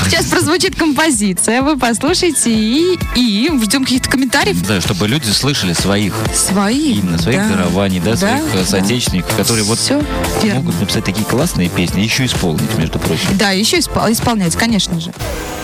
Сейчас прозвучит композиция, вы послушайте и ждем каких-то комментариев. Да, чтобы люди слышали своих Своих дарований, своих соотечественников, которые могут написать такие классные песни, еще исполнить, между прочим. Да, еще исполнять, конечно же.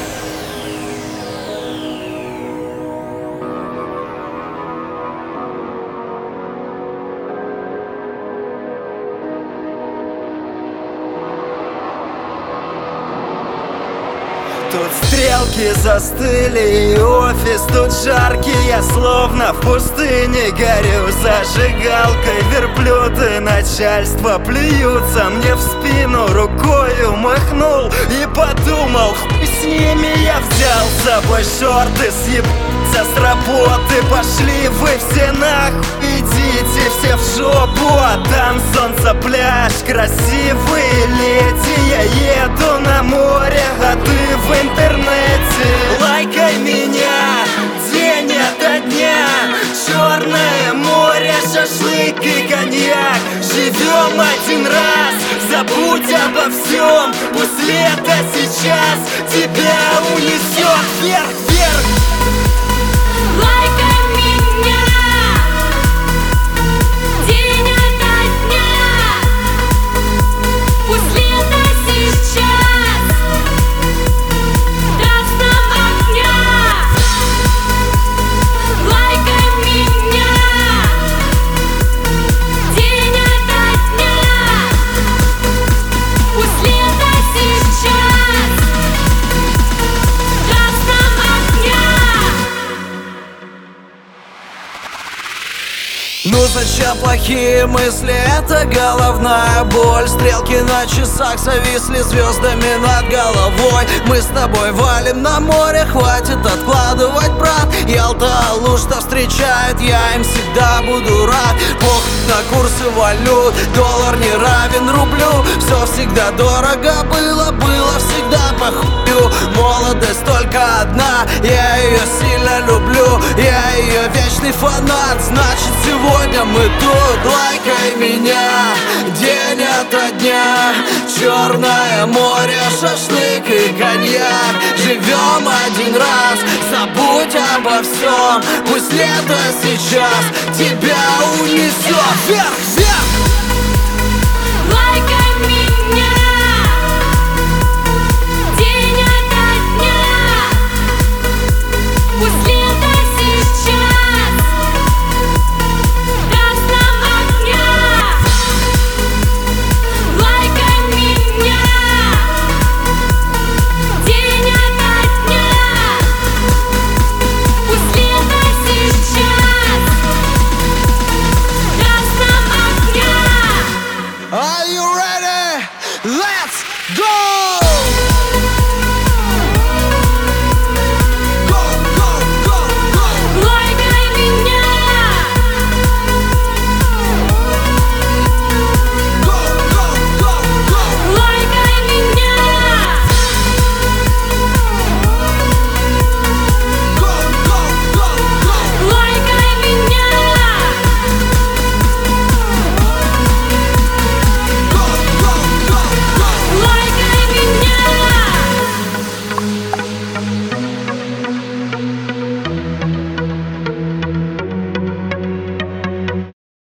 Тут стрелки застыли, и офис тут жаркий. Я словно в пустыне горю зажигалкой. Верблюды начальства плюются мне в спину. Рукою махнул и подумал, хуй с ними. Я взял с собой шорты, съебаться с работы. Пошли вы все нахуй, идите все в жопу. А там солнце, пляж, красивые леди. Я еду на море, а ты в интернете. Лайкай меня день ото дня. Черное море, шашлык и коньяк. Живем один раз, забудь обо всем. Пусть лето сейчас тебя унесет вверх, вверх. Лайкай меня день ото дня. Пусть лето сейчас в красном огня. Лайкай меня день ото дня. Пусть лето сейчас в красном огня. Ну зачем плохие мысли, это головная боль. Стрелки на часах зависли звездами над головой. Мы с тобой валим на море, хватит откладывать, брат. Ялта, Алушта встречает, я им всегда буду рад. Похуй на курсы валют, доллар не равен рублю. Все всегда дорого было, было всегда похую. Молодость только одна, я ее сильно люблю. Я ее вечный фанат, значит сегодня мы тут. Лайкай меня день ото дня. Черное море, шашлык и коньяк. Живем один раз, забудь обо всем. Пусть лето сейчас тебя унесет вверх, вверх. Лайкай меня день ото дня. Пусть лето сейчас в красном огня. Лайкай меня день ото дня. Пусть лето сейчас в красном огня. Are you ready? Let's go!